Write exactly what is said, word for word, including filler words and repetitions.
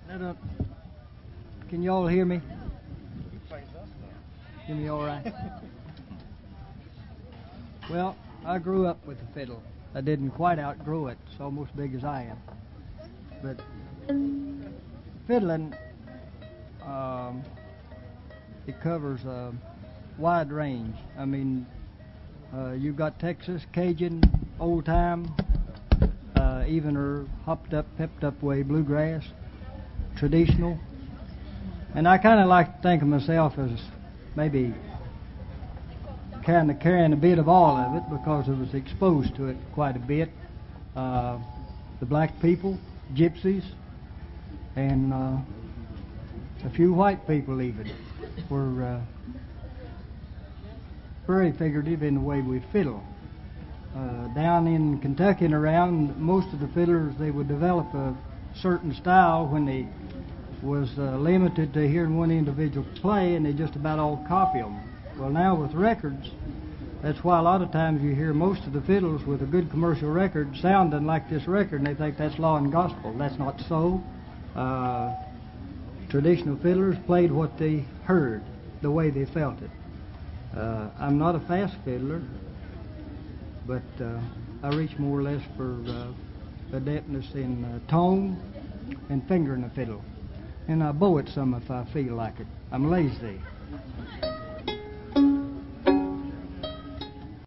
I don't, can you all hear me? He plays us now. Hear me all right? Well, I grew up with the fiddle. I didn't quite outgrow it. It's almost big as I am. But fiddling, um, it covers a wide range. I mean, uh, you've got Texas, Cajun, old time, uh, even or hopped up, pepped up way, bluegrass, traditional. And I kind of like to think of myself as maybe kind of carrying a bit of all of it because I was exposed to it quite a bit. Uh, the black people, gypsies, and uh, a few white people even were uh, very figurative in the way we fiddle. Uh, down in Kentucky and around, most of the fiddlers, they would develop a certain style when they was uh, limited to hearing one individual play, and they just about all copy them. Well, now with records, that's why a lot of times you hear most of the fiddles with a good commercial record sounding like this record, and they think that's law and gospel. That's not so. Uh, traditional fiddlers played what they heard, the way they felt it. Uh, I'm not a fast fiddler, but uh, I reach more or less for uh, adeptness in uh, tone and fingering the fiddle. And I bow it some if I feel like it. I'm lazy.